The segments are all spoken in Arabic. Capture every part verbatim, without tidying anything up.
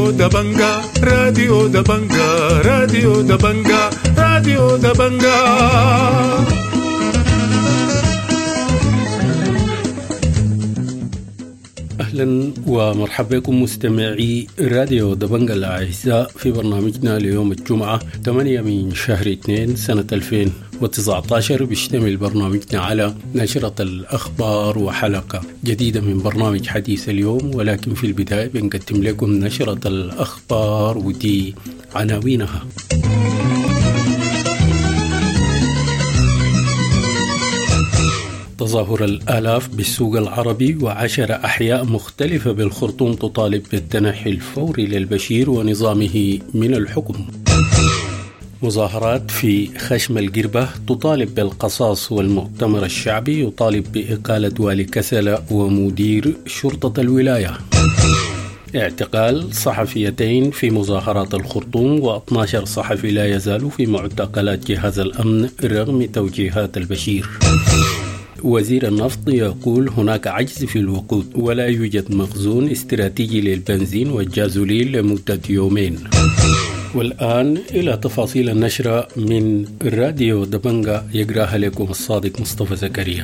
راديو دبنجا راديو دبنجا راديو دبنجا راديو دبنجا. أهلا ومرحبا بكم مستمعي راديو دبنجا الأعزاء في برنامجنا ليوم الجمعة ثمانية من شهر اثنين سنة ألفين وتسعة عشر. بيشتمل برنامجنا على نشرة الأخبار وحلقة جديدة من برنامج حديث اليوم، ولكن في البداية بنقدم لكم نشرة الأخبار ودي عناوينها. تظاهر الآلاف بالسوق العربي وعشر أحياء مختلفة بالخرطوم تطالب بالتنحي الفوري للبشير ونظامه من الحكم. مظاهرات في خشم القربة تطالب بالقصاص، والمؤتمر الشعبي يطالب بإقالة والي كسلة ومدير شرطة الولاية. اعتقال صحفيتين في مظاهرات الخرطوم، واثني عشر صحفي لا يزالوا في معتقلات جهاز الأمن رغم توجيهات البشير. وزير النفط يقول هناك عجز في الوقود ولا يوجد مخزون استراتيجي للبنزين والجازولين لمدة يومين. والآن إلى تفاصيل النشرة من راديو دبنجا، يقراها لكم الصادق مصطفى زكريا.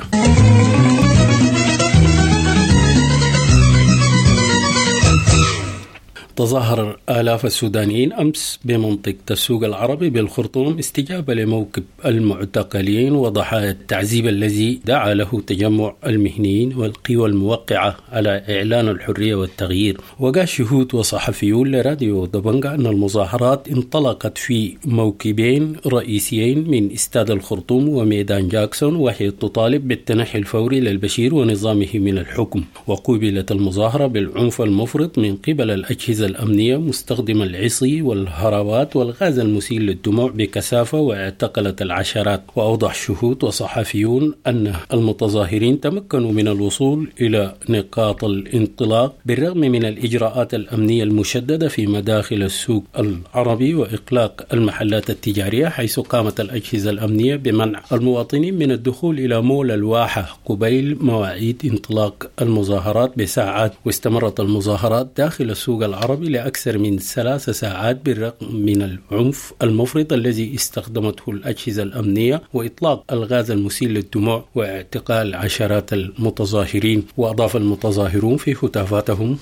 تظاهر آلاف السودانيين أمس بمنطقة السوق العربي بالخرطوم استجابة لموكب المعتقلين وضحايا التعذيب الذي دعا له تجمع المهنيين والقوى الموقعة على إعلان الحرية والتغيير. وقال شهود وصحفيون لراديو دبنجا أن المظاهرات انطلقت في موكبين رئيسيين من استاد الخرطوم وميدان جاكسون، وهي تطالب بالتنحي الفوري للبشير ونظامه من الحكم. وقوبلت المظاهرة بالعنف المفرط من قبل الأجهزة الأمنية مستخدمة العصي والهروات والغاز المسيل للدموع بكثافة، واعتقلت العشرات. وأوضح شهود وصحفيون أن المتظاهرين تمكنوا من الوصول إلى نقاط الانطلاق بالرغم من الإجراءات الأمنية المشددة في مداخل السوق العربي وإغلاق المحلات التجارية، حيث قامت الأجهزة الأمنية بمنع المواطنين من الدخول إلى مول الواحة قبيل مواعيد انطلاق المظاهرات بساعات. واستمرت المظاهرات داخل السوق العربي لأكثر من ثلاث ساعات بالرغم من العنف المفرط الذي استخدمته الأجهزة الأمنية وإطلاق الغاز المسيل للدموع واعتقال عشرات المتظاهرين. وأضاف المتظاهرون في هتافاتهم: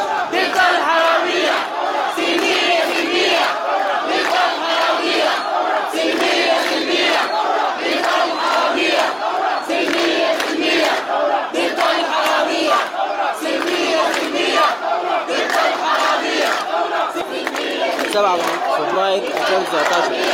سبعة فبراير ألفين وتسعة عشر.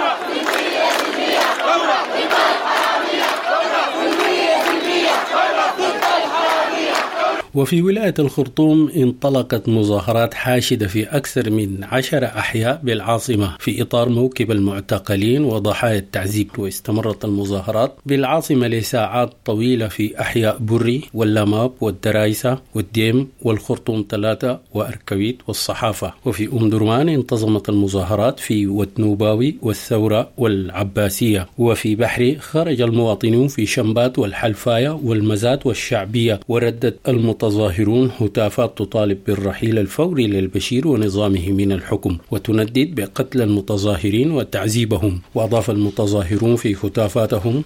وفي ولاية الخرطوم انطلقت مظاهرات حاشدة في أكثر من عشر أحياء بالعاصمة في إطار موكب المعتقلين وضحايا التعذيب. واستمرت المظاهرات بالعاصمة لساعات طويلة في أحياء بري واللاماب والدرايسة والديم والخرطوم ثلاثة وأركويت والصحافة. وفي أم درمان انتظمت المظاهرات في وتنوباوي والثورة والعباسية. وفي بحري خرج المواطنون في شمبات والحلفاية والمزات والشعبية. وردت المظاهرات المتظاهرون هتافات تطالب بالرحيل الفوري للبشير ونظامه من الحكم، وتندد بقتل المتظاهرين وتعذيبهم. وأضاف المتظاهرون في هتافاتهم: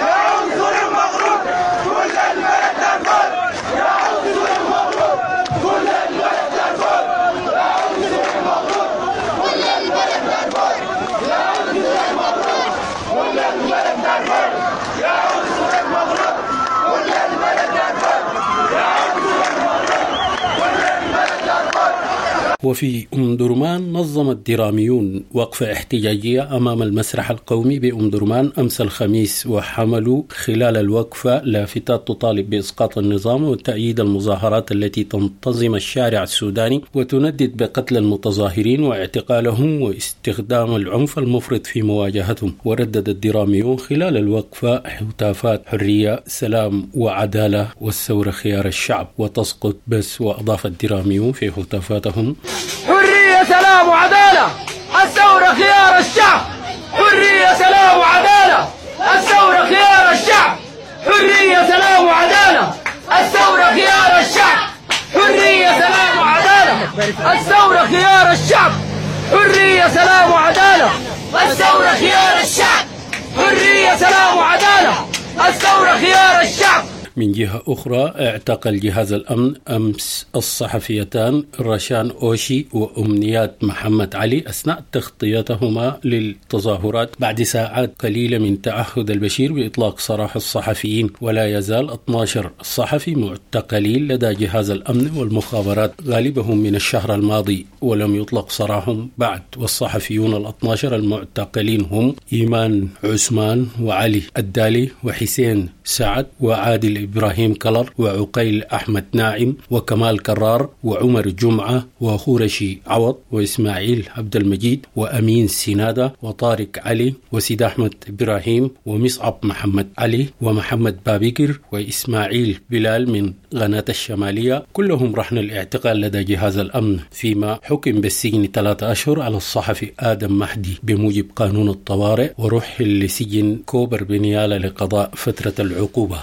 وفي أم درمان نظم الدراميون وقفة احتجاجية أمام المسرح القومي بأم درمان أمس الخميس، وحملوا خلال الوقفة لافتات تطالب بإسقاط النظام وتأييد المظاهرات التي تنتظم الشارع السوداني وتندد بقتل المتظاهرين واعتقالهم واستخدام العنف المفرط في مواجهتهم. وردد الدراميون خلال الوقفة هتافات حرية، سلام وعدالة، والثورة خيار الشعب وتسقط بس. وأضاف الدراميون في هتافاتهم: حرية، سلام وعدالة، الثورة خيار الشعب. حرية، سلام وعدالة، الثورة خيار الشعب. حرية، سلام وعدالة، الثورة خيار الشعب. حرية، سلام وعدالة، الثورة خيار الشعب، حرية سلام وعدالة. الثورة خيار الشعب، حرية سلام وعدالة. الثورة خيار الشعب. من جهة أخرى، اعتقل جهاز الأمن أمس الصحفيتان رشان أوشي وأمنيات محمد علي أثناء تغطيتهما للتظاهرات بعد ساعات قليلة من تعهد البشير بإطلاق سراح الصحفيين. ولا يزال اثني عشر صحفي معتقلين لدى جهاز الأمن والمخابرات غالبهم من الشهر الماضي ولم يطلق سراحهم بعد. والصحفيون الاثني عشر المعتقلين هم إيمان عثمان وعلي الدالي وحسين سعد وعادل إبراهيم كلر وعقيل أحمد ناعم وكمال كرار وعمر جمعة وخورشي عوض وإسماعيل عبد المجيد وأمين سنادة وطارق علي وسيد أحمد إبراهيم ومصعب محمد علي ومحمد بابكر وإسماعيل بلال من غناة الشمالية، كلهم رهن الاعتقال لدى جهاز الأمن، فيما حكم بالسجن ثلاثة أشهر على الصحفي آدم مهدي بموجب قانون الطوارئ، ورحل لسجن كوبر بنيالة لقضاء فترة العقوبة.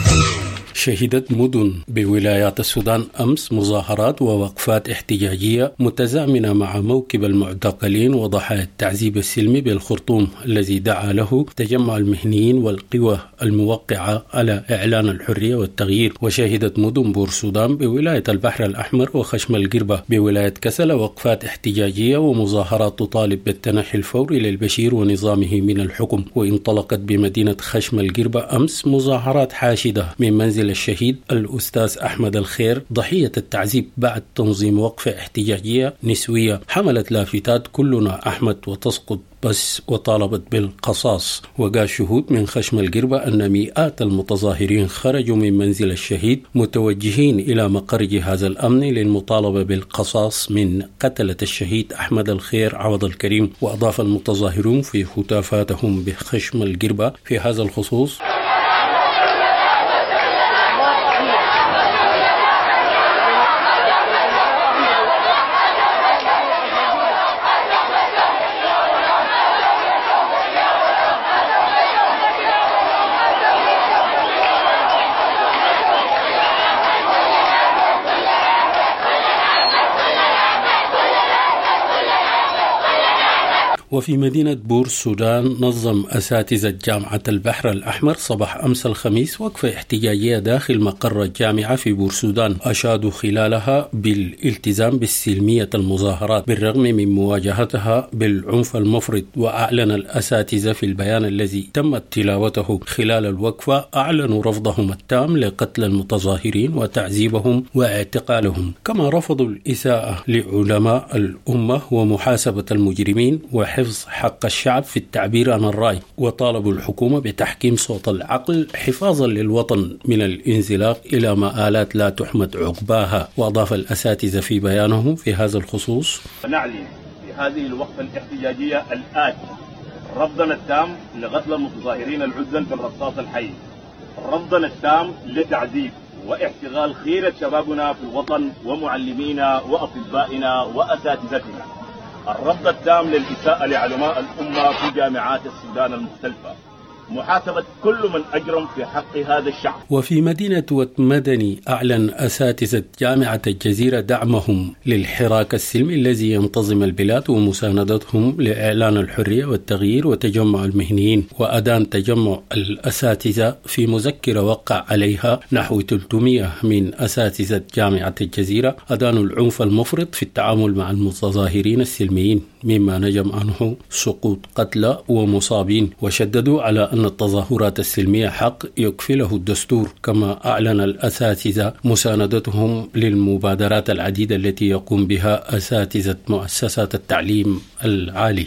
شهدت مدن بولايات السودان أمس مظاهرات ووقفات احتجاجية متزامنة مع موكب المعتقلين وضحايا التعذيب السلمي بالخرطوم الذي دعا له تجمع المهنيين والقوى الموقعة على إعلان الحرية والتغيير. وشهدت مدن بورسودان بولاية البحر الأحمر وخشم القربة بولاية كسلة وقفات احتجاجية ومظاهرات تطالب بالتنحي الفوري للبشير ونظامه من الحكم. وانطلقت بمدينة خشم القربة أمس مظاهرات حاشدة من منزل الشهيد الأستاذ أحمد الخير ضحية التعذيب بعد تنظيم وقفة احتجاجية نسوية حملت لافتات كلنا أحمد وتسقط بس وطالبت بالقصاص. وقال شهود من خشم القربة أن مئات المتظاهرين خرجوا من منزل الشهيد متوجهين إلى مقر جهاز الأمن للمطالبة بالقصاص من قتلة الشهيد أحمد الخير عوض الكريم. وأضاف المتظاهرون في هتافاتهم بخشم القربة في هذا الخصوص: وفي مدينة بور السودان نظم أساتذة جامعة البحر الأحمر صباح أمس الخميس وقفة احتجاجية داخل مقر الجامعة في بور السودان، أشادوا خلالها بالالتزام بالسلمية المظاهرات بالرغم من مواجهتها بالعنف المفرط. وأعلن الأساتذة في البيان الذي تمت تلاوته خلال الوقفة أعلنوا رفضهم التام لقتل المتظاهرين وتعذيبهم واعتقالهم، كما رفضوا الإساءة لعلماء الأمة ومحاسبة المجرمين وحفظ حق الشعب في التعبير عن الرأي. وطالبوا الحكومة بتحكيم صوت العقل حفاظا للوطن من الانزلاق إلى مآلات لا تحمد عقباها. وأضاف الأساتذة في بيانهم في هذا الخصوص: نعلن في هذه الوقفة الاحتجاجية الآتي رفضنا التام لقتل المتظاهرين العزل بالرصاص الحي، رفضنا التام لتعذيب واحتغال خيرة شبابنا في الوطن ومعلمينا وأطبائنا وأساتذتنا، الرفض التام للإساءة لعلماء الأمة في جامعات السودان المختلفة، محاسبة كل من أجرم في حق هذا الشعب. وفي مدينة وتمدني أعلن أساتذة جامعة الجزيرة دعمهم للحراك السلمي الذي ينتظم البلاد ومساندتهم لإعلان الحرية والتغيير وتجمع المهنيين. وأدان تجمع الأساتذة في مذكرة وقع عليها نحو ثلاثمئة من أساتذة جامعة الجزيرة أدانوا العنف المفرط في التعامل مع المتظاهرين السلميين مما نجم عنه سقوط قتلى ومصابين، وشددوا على أن التظاهرات السلمية حق يكفله الدستور. كما أعلن الأساتذة مساندتهم للمبادرات العديدة التي يقوم بها أساتذة مؤسسات التعليم العالي.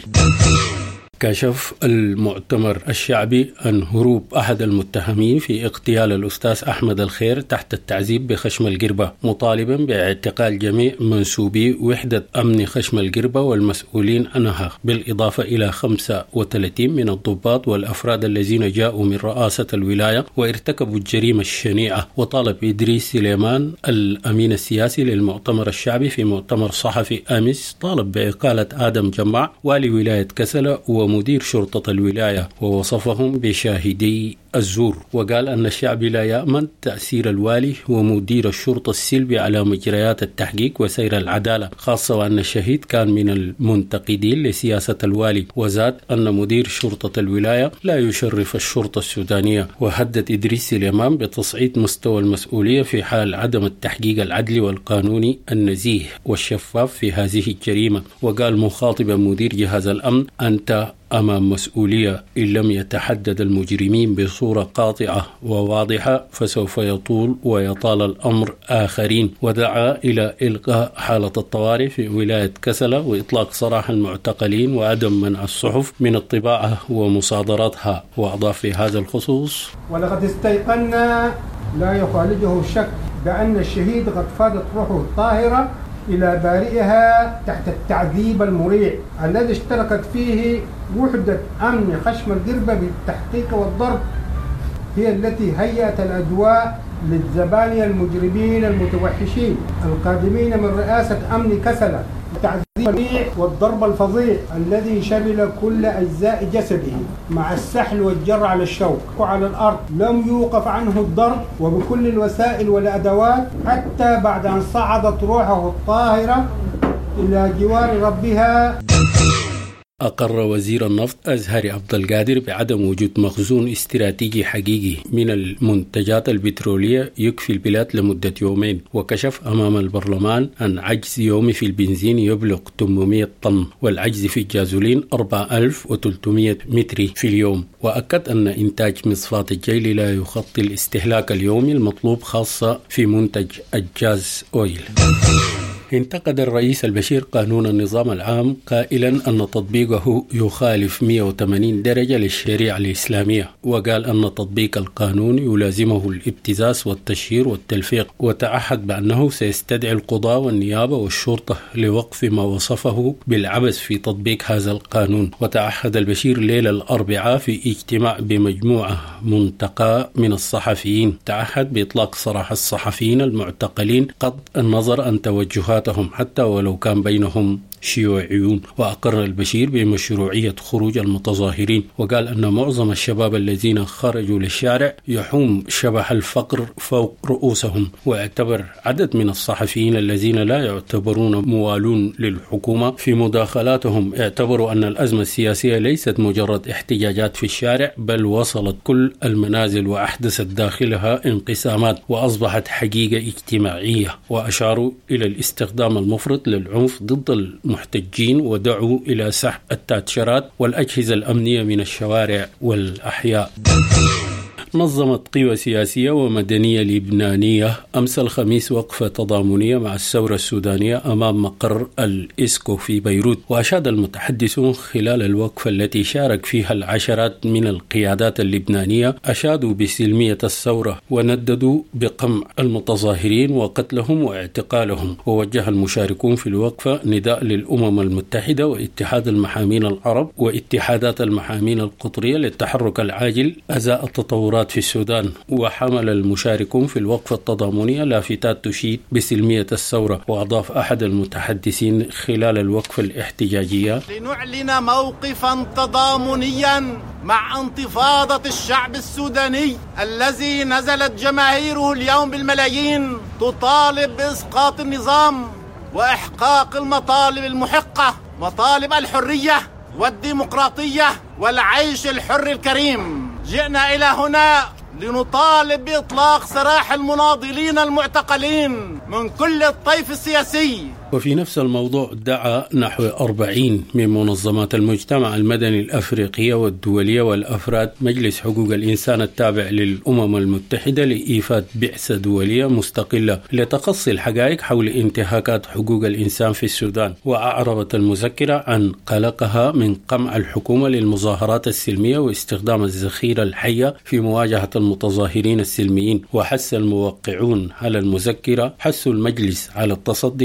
كشف المؤتمر الشعبي عن هروب أحد المتهمين في اغتيال الأستاذ أحمد الخير تحت التعذيب بخشم القربة، مطالبا باعتقال جميع منسوبي وحدة أمن خشم القربة والمسؤولين عنها، بالإضافة إلى خمسة وثلاثين من الضباط والأفراد الذين جاءوا من رئاسة الولاية وارتكبوا الجريمة الشنيعة. وطالب إدريس سليمان الأمين السياسي للمؤتمر الشعبي في مؤتمر صحفي أمس طالب بإقالة آدم جمع والي ولاية كسلة ومدير شرطة الولاية، ووصفهم بشاهدي الزور، وقال أن الشعب لا يأمن تأثير الوالي ومدير الشرطة السلبي على مجريات التحقيق وسير العدالة، خاصة وأن الشهيد كان من المنتقدين لسياسة الوالي. وزاد أن مدير شرطة الولاية لا يشرف الشرطة السودانية، وهدد إدريس سليمان بتصعيد مستوى المسؤولية في حال عدم التحقيق العدلي والقانوني النزيه والشفاف في هذه الجريمة. وقال مخاطبا مدير جهاز الأمن: أنت أمام مسؤولية، إن لم يتحدد المجرمين بصورة قاطعة وواضحة فسوف يطول ويطال الأمر آخرين. ودعا إلى إلغاء حالة الطوارئ في ولاية كسلة وإطلاق سراح المعتقلين وعدم منع الصحف من الطباعة ومصادرتها. وأضاف في هذا الخصوص: ولقد استيقنا لا يخالجه الشك بأن الشهيد قد فادت روحه الطاهرة إلى بارئها تحت التعذيب المريع الذي اشتركت فيه وحدة أمن خشم القربة بالتحقيق والضرب، هي التي هيأت الأجواء للزبانية المجرمين المتوحشين القادمين من رئاسة أمن كسلة. التعذيب المريع والضرب الفظيع الذي شمل كل أجزاء جسده مع السحل والجر على الشوك وعلى الأرض، لم يوقف عنه الضرب وبكل الوسائل والأدوات حتى بعد أن صعدت روحه الطاهرة إلى جوار ربها. أقر وزير النفط أزهري عبد القادر بعدم وجود مخزون استراتيجي حقيقي من المنتجات البترولية يكفي البلاد لمدة يومين، وكشف أمام البرلمان أن عجز يومي في البنزين يبلغ ثمانمائة طن، والعجز في الجازولين أربعة آلاف وثلاثمائة متر في اليوم. وأكد أن إنتاج مصفاة الجيل لا يغطي الاستهلاك اليومي المطلوب، خاصة في منتج الجاز أويل. انتقد الرئيس البشير قانون النظام العام قائلا أن تطبيقه يخالف مئة وثمانين درجة للشريعة الإسلامية، وقال أن تطبيق القانون يلازمه الابتزاز والتشهير والتلفيق، وتعهد بأنه سيستدعي القضاء والنيابة والشرطة لوقف ما وصفه بالعبث في تطبيق هذا القانون. وتعهد البشير ليلة الأربعاء في اجتماع بمجموعة منتقى من الصحفيين، تعهد بإطلاق سراح الصحفيين المعتقلين قط النظر عن توجهات حتى ولو كان بينهم شيوعيون. وأقر البشير بمشروعية خروج المتظاهرين، وقال أن معظم الشباب الذين خرجوا للشارع يحوم شبح الفقر فوق رؤوسهم. واعتبر عدد من الصحفيين الذين لا يعتبرون موالون للحكومة في مداخلاتهم، اعتبروا أن الأزمة السياسية ليست مجرد احتجاجات في الشارع، بل وصلت كل المنازل وأحدثت داخلها انقسامات وأصبحت حقيقة اجتماعية. وأشاروا إلى الاستخدام المفرط للعنف ضد المحتجين، ودعوا إلى سحب التاتشرات والأجهزة الأمنية من الشوارع والأحياء. نظمت قوى سياسية ومدنية لبنانية أمس الخميس وقفة تضامنية مع الثورة السودانية أمام مقر الإسكو في بيروت. وأشاد المتحدثون خلال الوقفة التي شارك فيها العشرات من القيادات اللبنانية، أشادوا بسلمية الثورة ونددوا بقمع المتظاهرين وقتلهم واعتقالهم. ووجه المشاركون في الوقفة نداء للأمم المتحدة واتحاد المحامين العرب واتحادات المحامين القطرية للتحرك العاجل أزاء التطورات في السودان. وحمل المشاركون في الوقفة التضامنية لافتات تشيد بسلمية الثورة. وأضاف أحد المتحدثين خلال الوقفة الاحتجاجية: لنعلن موقفا تضامنيا مع انتفاضة الشعب السوداني الذي نزلت جماهيره اليوم بالملايين تطالب بإسقاط النظام وإحقاق المطالب المحقة، مطالب الحرية والديمقراطية والعيش الحر الكريم. جئنا إلى هنا لنطالب بإطلاق سراح المناضلين المعتقلين من كل الطيف السياسي. وفي نفس الموضوع دعا نحو أربعين من منظمات المجتمع المدني الأفريقية والدولية والأفراد مجلس حقوق الإنسان التابع للأمم المتحدة لإيفاد بعثة دولية مستقلة لتقصي الحقائق حول انتهاكات حقوق الإنسان في السودان. وأعربت المذكرة عن قلقها من قمع الحكومة للمظاهرات السلمية واستخدام الذخيرة الحية في مواجهة المتظاهرين السلميين. وحث الموقعون على المذكرة حث المجلس على التصدي لحملة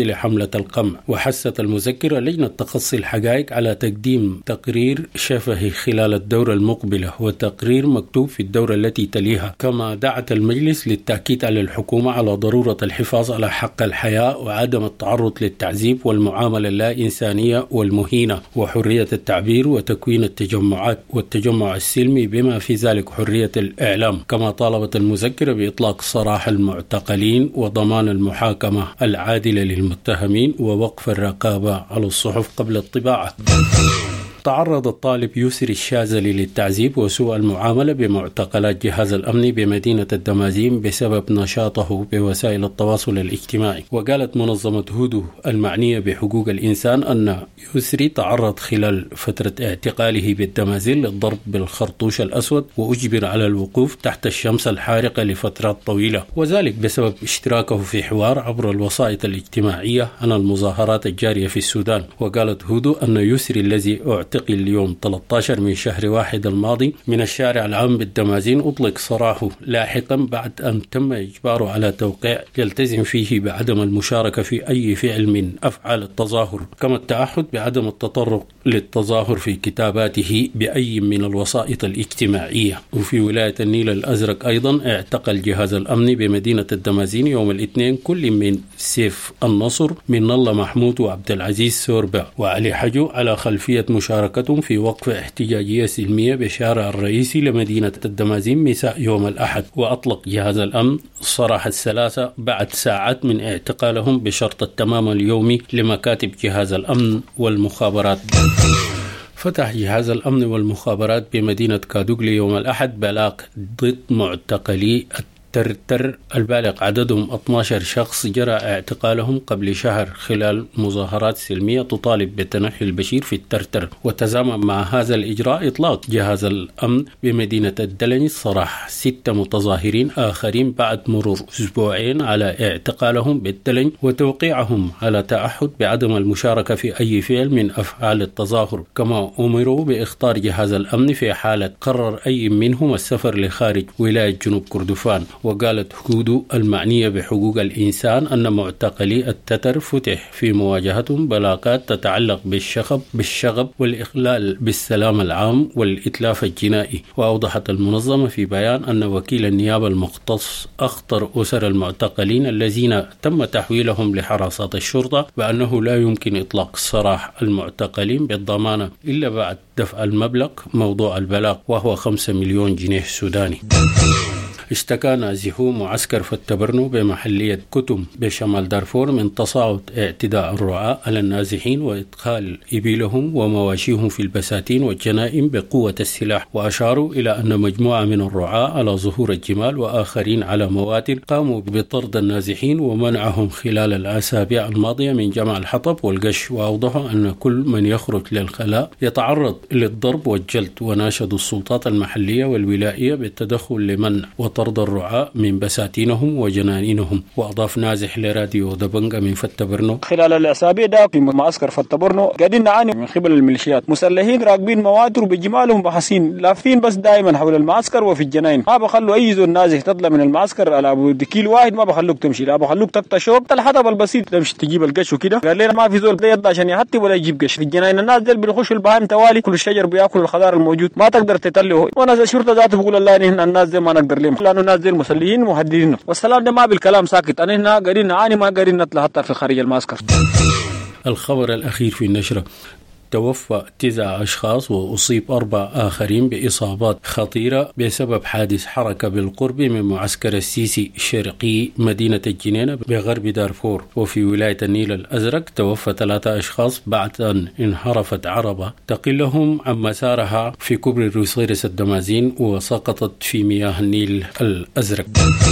القمع. وحثت المذكرة لجنة تقصي الحقائق على تقديم تقرير شفهي خلال الدورة المقبلة وتقرير مكتوب في الدورة التي تليها. كما دعت المجلس للتأكيد على الحكومة على ضرورة الحفاظ على حق الحياة وعدم التعرض للتعذيب والمعاملة اللا إنسانية والمهينة وحرية التعبير وتكوين التجمعات والتجمع السلمي بما في ذلك حرية الإعلام. كما طالبت المذكرة بإطلاق سراح المعتقلين وضمان المحاكمة العادلة للمتهمين ووقف الرقابة على الصحف قبل الطباعة. تعرض الطالب يسري الشاذلي للتعذيب وسوء المعاملة بمعتقلات جهاز الأمن بمدينة الدمازين بسبب نشاطه بوسائل التواصل الاجتماعي. وقالت منظمة هودو المعنية بحقوق الإنسان أن يسري تعرض خلال فترة اعتقاله بالدمازين للضرب بالخرطوش الأسود وأجبر على الوقوف تحت الشمس الحارقة لفترات طويلة، وذلك بسبب اشتراكه في حوار عبر الوسائط الاجتماعية عن المظاهرات الجارية في السودان. وقالت هودو أن يسري الذي اعتقل اليوم ثلاثة عشر من شهر واحد الماضي من الشارع العام بالدمازين أطلق سراحه لاحقا بعد أن تم إجباره على توقيع يلتزم فيه بعدم المشاركة في أي فعل من أفعال التظاهر، كما التعهد بعدم التطرق للتظاهر في كتاباته بأي من الوسائط الاجتماعية. وفي ولاية النيل الأزرق أيضا اعتقل جهاز الأمن بمدينة الدمازين يوم الاثنين كل من سيف النصر من الله محمود وعبد العزيز سوربا وعلي حجو على خلفية مشاركتهم في وقف احتجاجية سلمية بشارع الرئيسي لمدينة الدمازين مساء يوم الأحد. وأطلق جهاز الأمن سراح الثلاثة بعد ساعات من اعتقالهم بشرط التمام اليومي لمكاتب جهاز الأمن والمخابرات. فتح جهاز الأمن والمخابرات بمدينة كادوغلي يوم الأحد بلاغ ضد معتقلي الترتر البالغ عددهم اثني عشر شخص جرى اعتقالهم قبل شهر خلال مظاهرات سلمية تطالب بتنحي البشير في الترتر. وتزامن مع هذا الإجراء إطلاق جهاز الأمن بمدينة الدلني صراح ستة متظاهرين آخرين بعد مرور أسبوعين على اعتقالهم بالدلني وتوقيعهم على تعهد بعدم المشاركة في أي فعل من أفعال التظاهر. كما أمروا بإخطار جهاز الأمن في حالة قرر أي منهم السفر لخارج ولاية جنوب كردفان. وقالت هودو المعنية بحقوق الإنسان أن معتقلي التتر فتح في مواجهتهم بلاغات تتعلق بالشغب بالشغب والإخلال بالسلام العام والإتلاف الجنائي. وأوضحت المنظمة في بيان أن وكيل النيابة المختص أخطر أسر المعتقلين الذين تم تحويلهم لحراسات الشرطة بأنه لا يمكن إطلاق سراح المعتقلين بالضمانة إلا بعد دفع المبلغ موضوع البلاغ وهو خمسة مليون جنيه سوداني. اشتكى نازحو معسكر فتبرنو بمحلية كتم بشمال دارفور من تصاعد اعتداء الرعاة على النازحين وإدخال إبلهم ومواشيهم في البساتين والجنائم بقوة السلاح. وأشاروا إلى أن مجموعة من الرعاة على ظهور الجمال وآخرين على مواتر قاموا بطرد النازحين ومنعهم خلال الأسابيع الماضية من جمع الحطب والقش. وأوضحوا أن كل من يخرج للخلاء يتعرض للضرب والجلد. وناشدوا السلطات المحلية والولائية بالتدخل لمنع طرد الرعاة من بساتينهم وجنانينهم. وأضاف نازح لراديو دبنجا من فتبرنو: خلال الأسابيع ده في معسكر فتبرنو قاعدين نعاني من قبل الميليشيات، مسلحين راكبين مواتر بجمالهم بحسين لافين بس دائما حول المعسكر وفي الجناين، ما بخلوا أي زول نازح تطلع من المعسكر على أبو دكيل واحد، ما بخلوك تمشي، لا بخلوك تقطشوك الحطب البسيط تمشي تجيب القش وكده. قال لنا ما في زول يطلع عشان يحطب ولا يجيب قش في الجناين. الناس دول بيخشوا البهائم توالي، كل الشجر بياكل الخضار الموجود، ما تقدر تتله. وناس الشرطة ذاته بيقول الله إن الناس دي ما نقدر لهم، لأنه الناس دي مسلحين مهددين. والسلام ده ما بالكلام ساكت، أنا هنا قاعدين نعاني، ما قاعدين نطلع حتى في خارج المعسكر. الخبر الأخير في النشرة: توفى تسعة أشخاص وأصيب أربع آخرين بإصابات خطيرة بسبب حادث حركة بالقرب من معسكر السيسي شرقي مدينة الجنينة بغرب دارفور. وفي ولاية النيل الأزرق توفى ثلاثة أشخاص بعد أن انحرفت عربة تقلهم عن مسارها في كوبري روسيرس الدمازين وسقطت في مياه النيل الأزرق.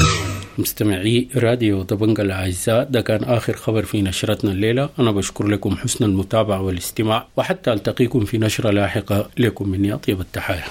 مستمعي راديو دبنجا الأعزاء، ده كان آخر خبر في نشرتنا الليلة. أنا بشكر لكم حسن المتابعة والاستماع، وحتى ألتقيكم في نشرة لاحقة. لكم مني أطيب التحايا.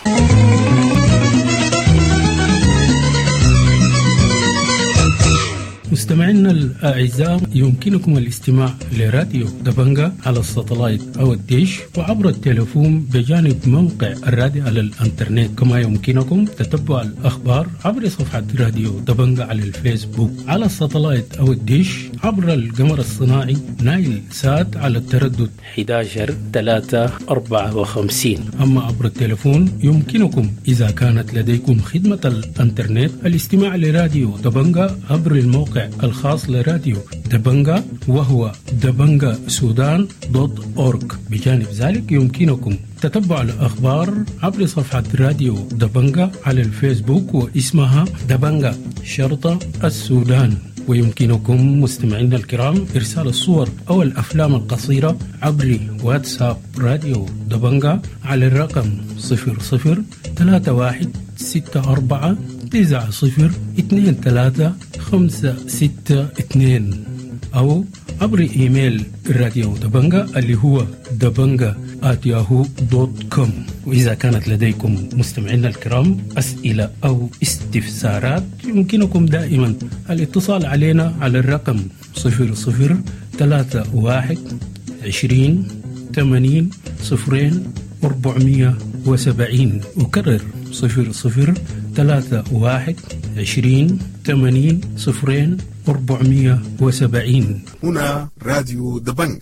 مستمعينا الأعزاء، يمكنكم الاستماع لراديو دبنجة على الساتلايت أو الديش وعبر التليفون بجانب موقع الراديو على الانترنت. كما يمكنكم تتبع الأخبار عبر صفحة راديو دبنجة على الفيسبوك، على الساتلايت أو الديش عبر القمر الصناعي نايل سات على التردد أحد عشر ثلاثة أربعة وخمسين. أما عبر التليفون يمكنكم إذا كانت لديكم خدمة الانترنت الاستماع لراديو دبنجة عبر الموقع الخاص لراديو دبنجة وهو دبنجة سودان دوت أورج. بجانب ذلك يمكنكم تتبع الأخبار عبر صفحة راديو دبنجة على الفيسبوك واسمها دبنجة شرطة السودان. ويمكنكم مستمعينا الكرام إرسال الصور أو الأفلام القصيرة عبر واتساب راديو دبنجة على الرقم صفر صفر ثلاثة واحد ستة أربعة تسعة صفر اثنين ثلاثة خمسة ستة اثنين، أو عبر إيميل راديو دبنجة اللي هو دبنجة آت ياهو دوت كوم. وإذا كانت لديكم مستمعينا الكرام أسئلة أو استفسارات يمكنكم دائما الاتصال علينا على الرقم صفر صفر ثلاثة واحد عشرين ثمانين صفرين أربعمية وسبعين. أكرر صفر صفر ثلاثة واحد عشرين ثمانين صفرين أربعمية وسبعين. هنا راديو دبنجة.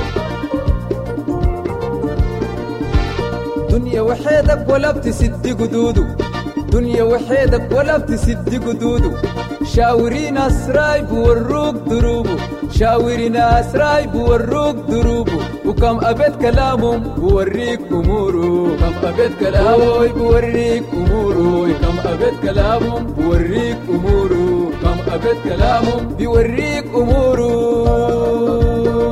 دنيا وحيدك ولا بتسد قدودو، دنيا وحيدك ولا بتسد قدودو. شاوري ناس راي بوروك دروبو، شاوري ناس راي بوروك دروبو. وكم أبد كلامهم بوريك أمورو، كم أبد كلامهم بوريك أمورو، كم أبد كلامهم بوريك أمورو، كم أبد كلامهم بوريك أمورو.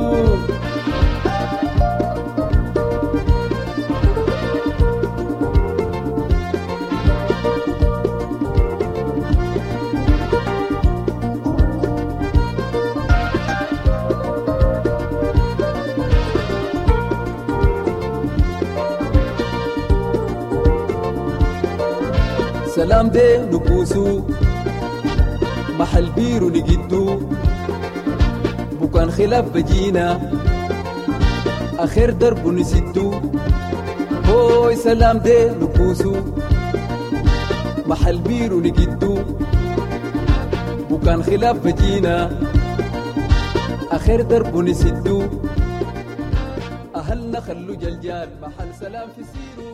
سلام ده نبوسو محل بيرو نجدو، بكان خلاف بجينا آخر درب نسدو. هوي سلام ده نبوسو محل بيرو نجدو، بكان خلاف بجينا آخر درب نسدو. أهلنا خلو جلجال محل سلام في سيرو.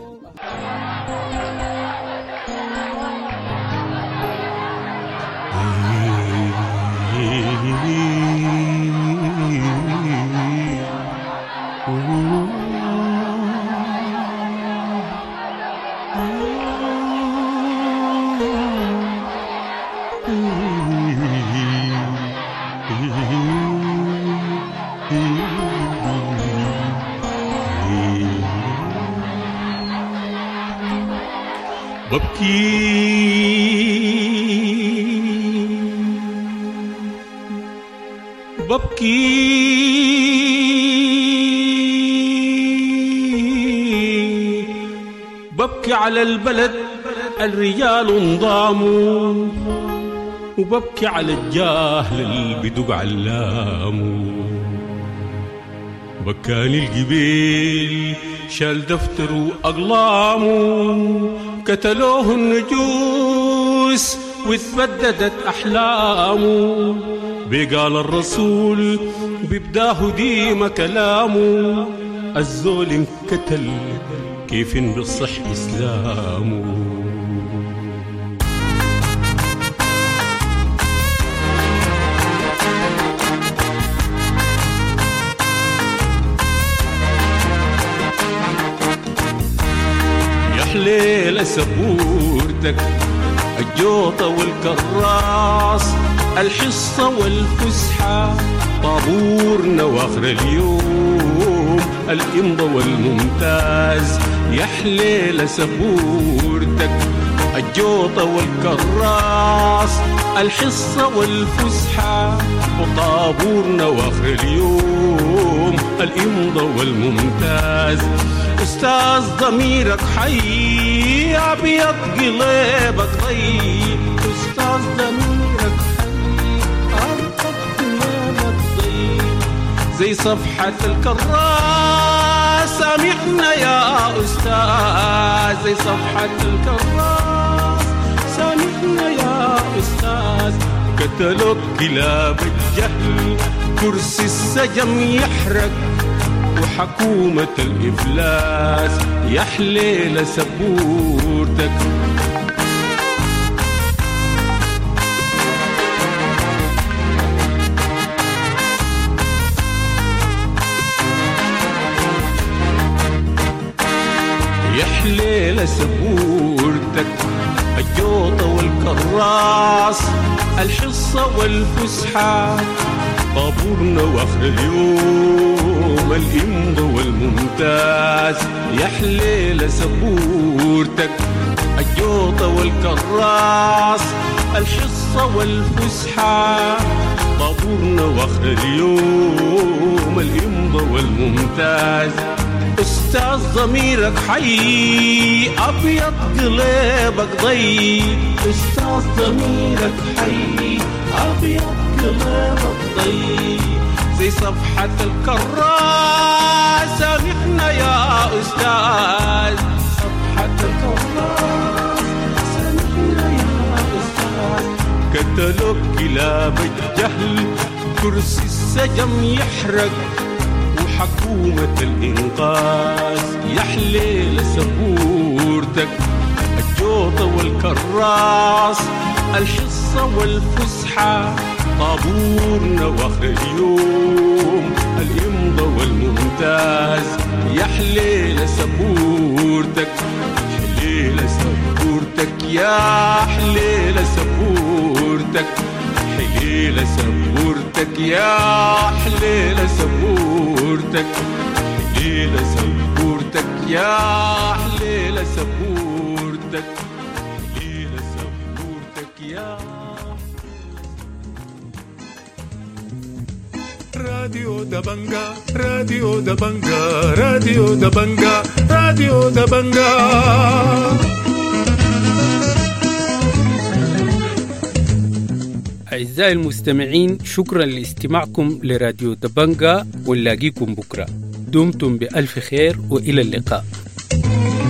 ببكي ببكي ببكي على البلد الرجال انضاموا، وببكي على الجاهل اللي بدق علامه. بكاني الجبيل شال دفتر وأقلامه، قتلوه النجوس واتبددت أحلامه. بقال الرسول بيبداه ديما كلامه، الزول انقتل كيف بيصح إسلامه. ليلة سبورتك الجوطة والكراس، الحصة والفسحة طابورنا واخر اليوم، الإمضة والممتاز. يا حليلة سبورتك الجوطة والكراس، الحصة والفسحة وطابورنا واخر اليوم، الإمضة والممتاز. أستاذ ضميرك حي أبيض قلبك ضي، أستاذ ضميرك حي زي صفحة الكراس. سامحنا يا أستاذ زي صفحة الكراس. سامحنا يا أستاذ. قتلوا كلاب الجهل كرسي السجن يحرق وحكومة الإفلاس يا حليل سبورتك. يا حليل سبورتك. الجوطة والكراس الحصة والفسحة طابورنا واخر اليوم الإمضة والممتاز يا حليل سبورتك. الجوطة والكراس الحصة والفسحة طابورنا واخر اليوم الإمضة والممتاز. أستاذ ضميرك حي أبيض قلبك ضي. أستاذ ضميرك حي أبيض قلبك ضي زي صفحة الكراس. سامحنا يا أستاذ صفحة الكراس. سامحنا يا أستاذ. قتلوا كلاب الجهل كرسي السجن يحرق وحكومة الإنقاذ يا حليل سبورتك. الجوطة والكراس الحصة والفسحة طابورنا واخر اليوم الإمضة والممتاز يا حليل سبورتك. حليل سبورتك يا حليل سبورتك. حليل سبورتك يا حليل سبورتك. حليل سبورتك يا حليل سبورتك. حليل سبورتك يا راديو دبنجا راديو دبنجا راديو دبنجا راديو دبنجا. أعزائي المستمعين، شكرا لاستماعكم لراديو دبنجا، ونلاقيكم بكرة. دمتم بألف خير وإلى اللقاء.